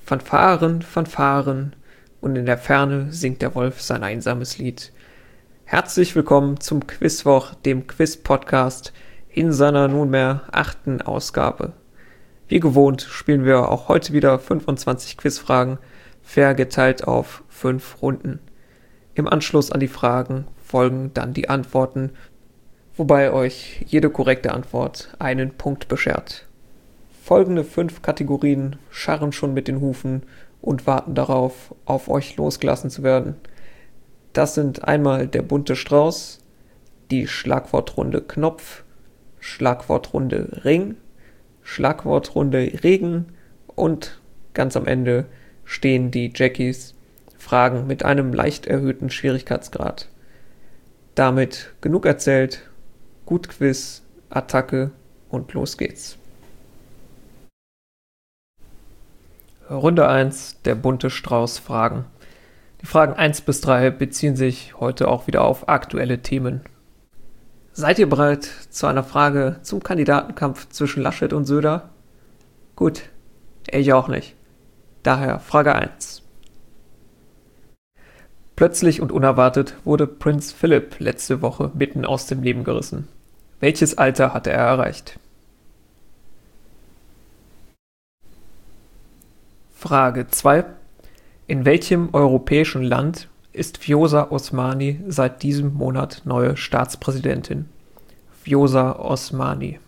Fanfaren, Fanfaren, und in der Ferne singt der Wolf sein einsames Lied. Herzlich willkommen zum Quizwoch, dem Quiz-Podcast in seiner nunmehr 8. Ausgabe. Wie gewohnt spielen wir auch heute wieder 25 Quizfragen, fair geteilt auf 5 Runden. Im Anschluss an die Fragen folgen dann die Antworten, wobei euch jede korrekte Antwort einen Punkt beschert. Folgende 5 Kategorien scharren schon mit den Hufen und warten darauf, auf euch losgelassen zu werden. Das sind einmal der bunte Strauß, die Schlagwortrunde Knopf, Schlagwortrunde Ring, Schlagwortrunde Regen und ganz am Ende stehen die Jackies, Fragen mit einem leicht erhöhten Schwierigkeitsgrad. Damit genug erzählt, gut Quiz, Attacke und los geht's. Runde 1, der bunte Strauß Fragen. Die Fragen 1 bis 3 beziehen sich heute auch wieder auf aktuelle Themen. Seid ihr bereit zu einer Frage zum Kandidatenkampf zwischen Laschet und Söder? Gut, ich auch nicht. Daher Frage 1. Plötzlich und unerwartet wurde Prinz Philipp letzte Woche mitten aus dem Leben gerissen. Welches Alter hatte er erreicht? Frage 2. In welchem europäischen Land ist Vjosa Osmani seit diesem Monat neue Staatspräsidentin? Vjosa Osmani.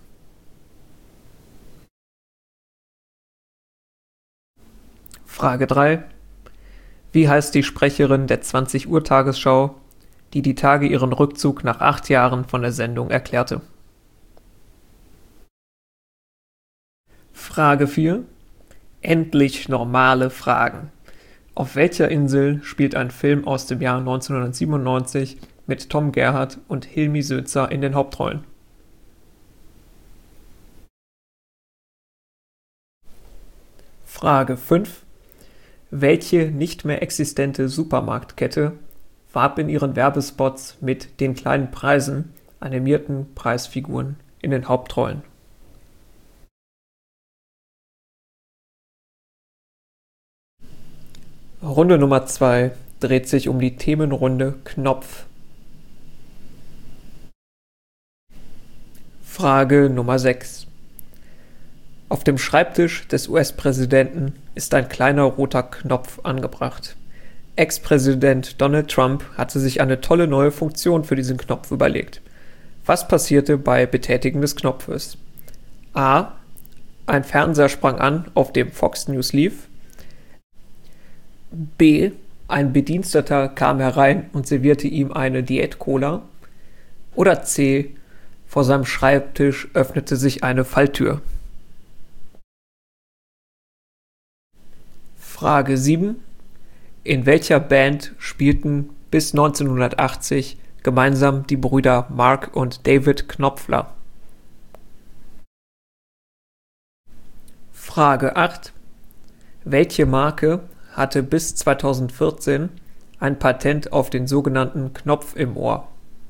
Frage 3. Wie heißt die Sprecherin der 20 Uhr Tagesschau, die die Tage ihren Rückzug nach 8 Jahren von der Sendung erklärte? Frage 4. Endlich normale Fragen. Auf welcher Insel spielt ein Film aus dem Jahr 1997 mit Tom Gerhardt und Hilmi Sözer in den Hauptrollen? Frage 5. Welche nicht mehr existente Supermarktkette warb in ihren Werbespots mit den kleinen Preisen animierten Preisfiguren in den Hauptrollen? Runde Nummer 2 dreht sich um die Themenrunde Knopf. Frage Nummer 6. Auf dem Schreibtisch des US-Präsidenten ist ein kleiner roter Knopf angebracht. Ex-Präsident Donald Trump hatte sich eine tolle neue Funktion für diesen Knopf überlegt. Was passierte bei Betätigen des Knopfes? A. Ein Fernseher sprang an, auf dem Fox News lief. B. Ein Bediensteter kam herein und servierte ihm eine Diät-Cola. Oder C. Vor seinem Schreibtisch öffnete sich eine Falltür. Frage 7. In welcher Band spielten bis 1980 gemeinsam die Brüder Mark und David Knopfler? Frage 8. Welche Marke hatte bis 2014 ein Patent auf den sogenannten Knopf im Ohr?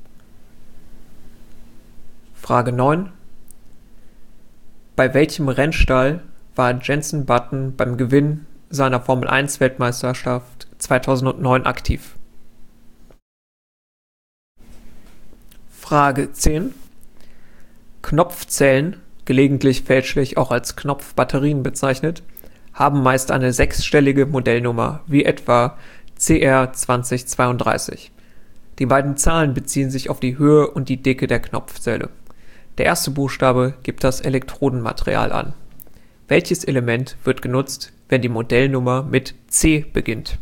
Frage 9. Bei welchem Rennstall war Jenson Button beim Gewinn seiner Formel-1-Weltmeisterschaft 2009 aktiv? Frage 10. Knopfzellen, gelegentlich fälschlich auch als Knopfbatterien bezeichnet, haben meist eine 6-stellige Modellnummer, wie etwa CR 2032. Die beiden Zahlen beziehen sich auf die Höhe und die Dicke der Knopfzelle. Der erste Buchstabe gibt das Elektrodenmaterial an. Welches Element wird genutzt, wenn die Modellnummer mit C beginnt?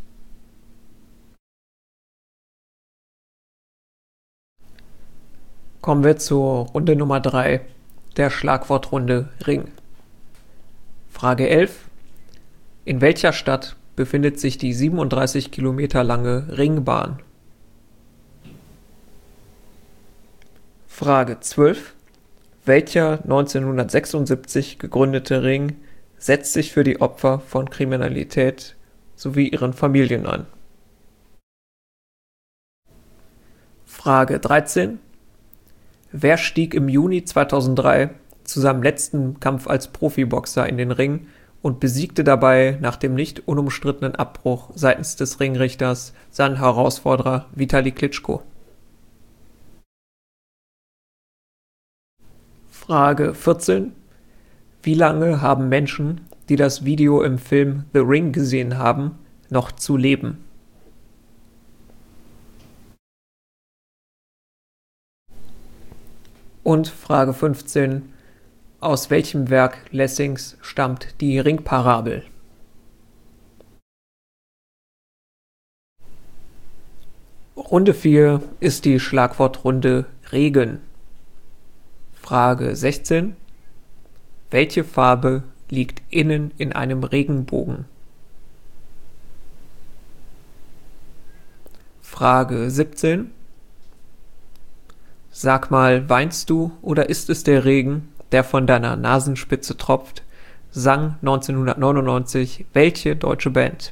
Kommen wir zur Runde Nummer 3, der Schlagwortrunde Ring. Frage 11. In welcher Stadt befindet sich die 37 Kilometer lange Ringbahn? Frage 12. Welcher 1976 gegründete Ring setzt sich für die Opfer von Kriminalität sowie ihren Familien ein? Frage 13. Wer stieg im Juni 2003 zu seinem letzten Kampf als Profiboxer in den Ring und besiegte dabei nach dem nicht unumstrittenen Abbruch seitens des Ringrichters seinen Herausforderer Vitali Klitschko. Frage 14. Wie lange haben Menschen, die das Video im Film The Ring gesehen haben, noch zu leben? Und Frage 15. Aus welchem Werk Lessings stammt die Ringparabel? Runde 4 ist die Schlagwortrunde Regen. Frage 16. Welche Farbe liegt innen in einem Regenbogen? Frage 17. Sag mal, weinst du oder ist es der Regen, der von deiner Nasenspitze tropft? Sang 1999 welche deutsche Band?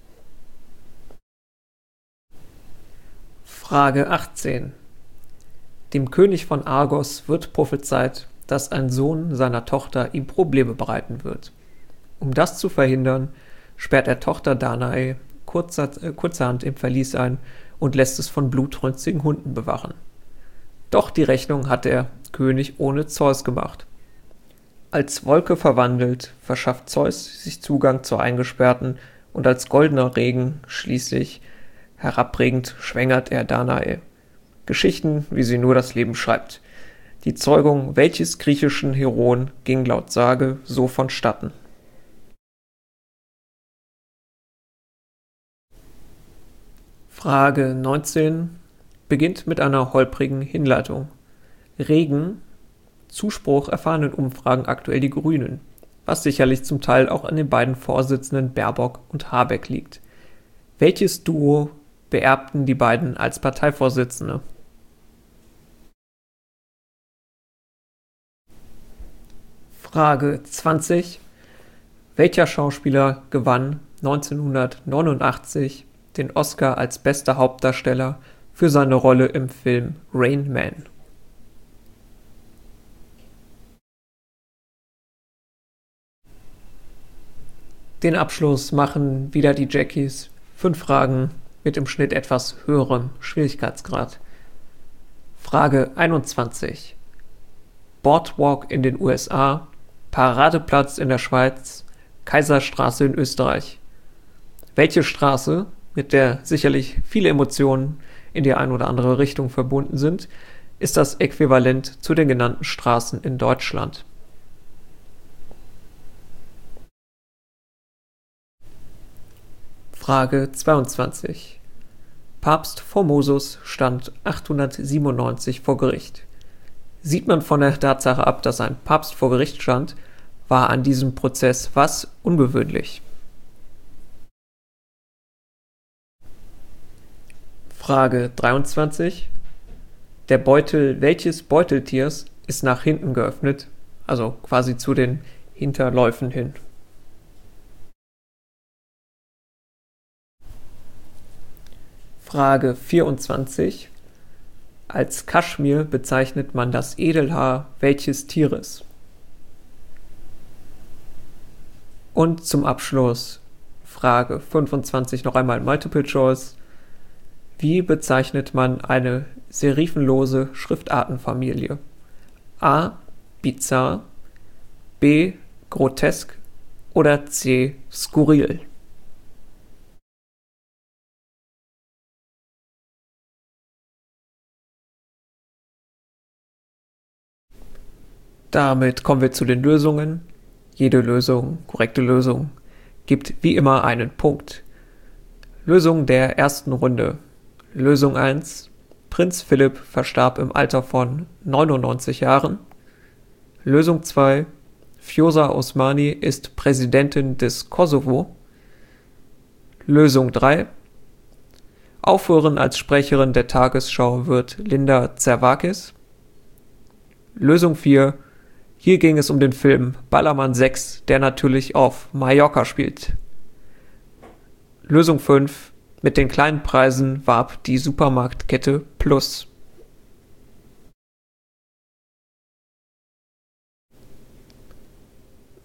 Frage 18. Dem König von Argos wird prophezeit, dass ein Sohn seiner Tochter ihm Probleme bereiten wird. Um das zu verhindern, sperrt er Tochter Danae kurzerhand im Verlies ein und lässt es von blutrünstigen Hunden bewachen. Doch die Rechnung hat der König ohne Zeus gemacht. Als Wolke verwandelt, verschafft Zeus sich Zugang zur Eingesperrten und als goldener Regen schließlich herabregend schwängert er Danae. Geschichten, wie sie nur das Leben schreibt. Die Zeugung welches griechischen Heroen ging laut Sage so vonstatten? Frage 19 beginnt mit einer holprigen Hinleitung. Regen, Zuspruch erfahren in Umfragen aktuell die Grünen, was sicherlich zum Teil auch an den beiden Vorsitzenden Baerbock und Habeck liegt. Welches Duo beerbten die beiden als Parteivorsitzende? Frage 20. Welcher Schauspieler gewann 1989 den Oscar als bester Hauptdarsteller für seine Rolle im Film Rain Man? Den Abschluss machen wieder die Jackies. 5 Fragen mit im Schnitt etwas höherem Schwierigkeitsgrad. Frage 21. Boardwalk in den USA, Paradeplatz in der Schweiz, Kaiserstraße in Österreich. Welche Straße, mit der sicherlich viele Emotionen in die ein oder andere Richtung verbunden sind, ist das Äquivalent zu den genannten Straßen in Deutschland? Frage 22. Papst Formosus stand 897 vor Gericht. Sieht man von der Tatsache ab, dass ein Papst vor Gericht stand, war an diesem Prozess was ungewöhnlich? Frage 23. Der Beutel welches Beuteltiers ist nach hinten geöffnet, also quasi zu den Hinterläufen hin? Frage 24. Als Kaschmir bezeichnet man das Edelhaar welches Tieres? Und zum Abschluss Frage 25 noch einmal Multiple Choice. Wie bezeichnet man eine serifenlose Schriftartenfamilie? A. Bizarr, B. Grotesk oder C. Skurril? Damit kommen wir zu den Lösungen. Jede Lösung, korrekte Lösung, gibt wie immer einen Punkt. Lösung der ersten Runde. Lösung 1. Prinz Philipp verstarb im Alter von 99 Jahren. Lösung 2. Vjosa Osmani ist Präsidentin des Kosovo. Lösung 3. Aufhören als Sprecherin der Tagesschau wird Linda Zervakis. Lösung 4. Hier ging es um den Film Ballermann 6, der natürlich auf Mallorca spielt. Lösung 5. Mit den kleinen Preisen warb die Supermarktkette Plus.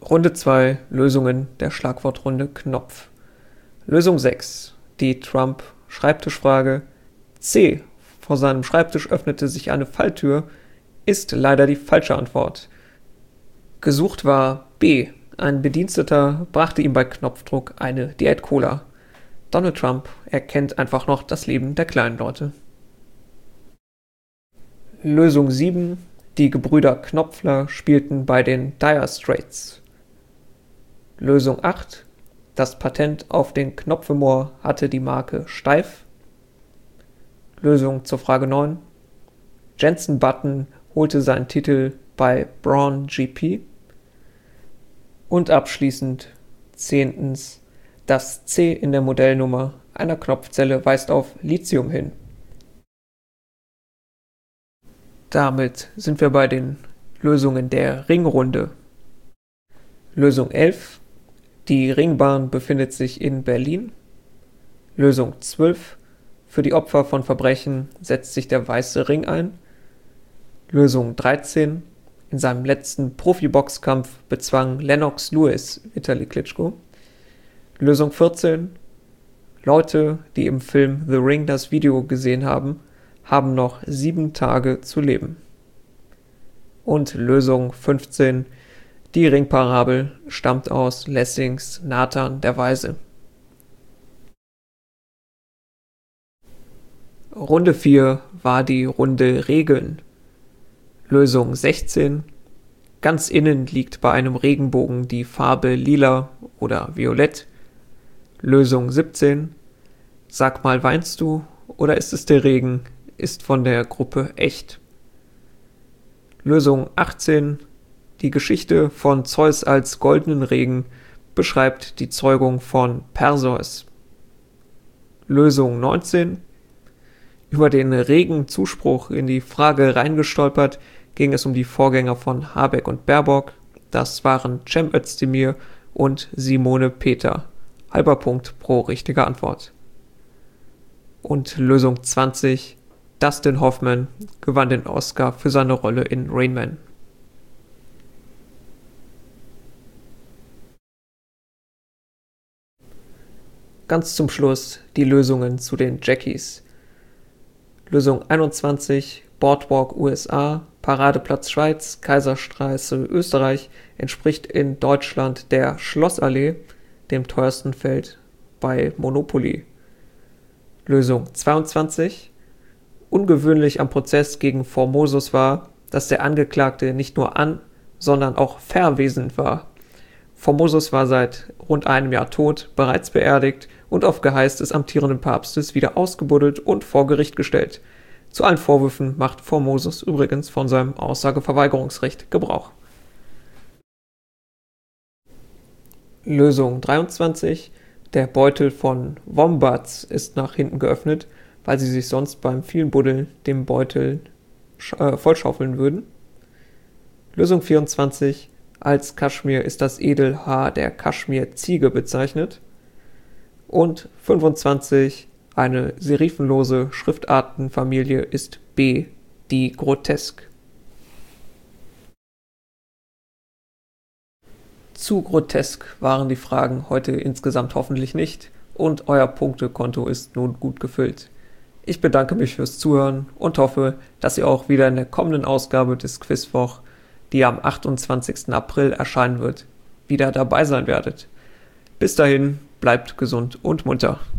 Runde 2, Lösungen der Schlagwortrunde Knopf. Lösung 6, die Trump-Schreibtischfrage. C. Vor seinem Schreibtisch öffnete sich eine Falltür, ist leider die falsche Antwort. Gesucht war B. Ein Bediensteter brachte ihm bei Knopfdruck eine Diät-Cola. Donald Trump erkennt einfach noch das Leben der kleinen Leute. Lösung 7. Die Gebrüder Knopfler spielten bei den Dire Straits. Lösung 8. Das Patent auf den Knopfhumor hatte die Marke Steif. Lösung zur Frage 9. Jenson Button holte seinen Titel bei Braun GP. Und abschließend 10. Das C in der Modellnummer einer Knopfzelle weist auf Lithium hin. Damit sind wir bei den Lösungen der Ringrunde. Lösung 11. Die Ringbahn befindet sich in Berlin. Lösung 12. Für die Opfer von Verbrechen setzt sich der Weiße Ring ein. Lösung 13. In seinem letzten Profiboxkampf bezwang Lennox Lewis Vitali Klitschko. Lösung 14. Leute, die im Film The Ring das Video gesehen haben, haben noch 7 Tage zu leben. Und Lösung 15. Die Ringparabel stammt aus Lessings Nathan der Weise. Runde 4 war die Runde Regeln. Lösung 16. Ganz innen liegt bei einem Regenbogen die Farbe lila oder violett. Lösung 17. Sag mal, weinst du oder ist es der Regen? Ist von der Gruppe echt. Lösung 18. Die Geschichte von Zeus als goldenen Regen beschreibt die Zeugung von Perseus. Lösung 19. Über den regen Zuspruch in die Frage reingestolpert ging es um die Vorgänger von Habeck und Baerbock. Das waren Cem Özdemir und Simone Peter. Halber Punkt pro richtige Antwort. Und Lösung 20. Dustin Hoffman gewann den Oscar für seine Rolle in Rain Man. Ganz zum Schluss die Lösungen zu den Jackies. Lösung 21, Boardwalk USA, Paradeplatz Schweiz, Kaiserstraße Österreich entspricht in Deutschland der Schlossallee, dem teuersten Feld bei Monopoly. Lösung 22, ungewöhnlich am Prozess gegen Formosus war, dass der Angeklagte nicht nur sondern auch verwesend war. Formosus war seit rund einem Jahr tot, bereits beerdigt und auf Geheiß des amtierenden Papstes wieder ausgebuddelt und vor Gericht gestellt. Zu allen Vorwürfen macht Formosus übrigens von seinem Aussageverweigerungsrecht Gebrauch. Lösung 23. Der Beutel von Wombats ist nach hinten geöffnet, weil sie sich sonst beim vielen Buddeln den Beutel vollschaufeln würden. Lösung 24. Als Kaschmir ist das Edelhaar der Kaschmir-Ziege bezeichnet. Und 25. Eine serifenlose Schriftartenfamilie ist B, die Grotesk. Zu grotesk waren die Fragen heute insgesamt hoffentlich nicht und euer Punktekonto ist nun gut gefüllt. Ich bedanke mich fürs Zuhören und hoffe, dass ihr auch wieder in der kommenden Ausgabe des Quizwoch, die am 28. April erscheinen wird, wieder dabei sein werdet. Bis dahin, bleibt gesund und munter.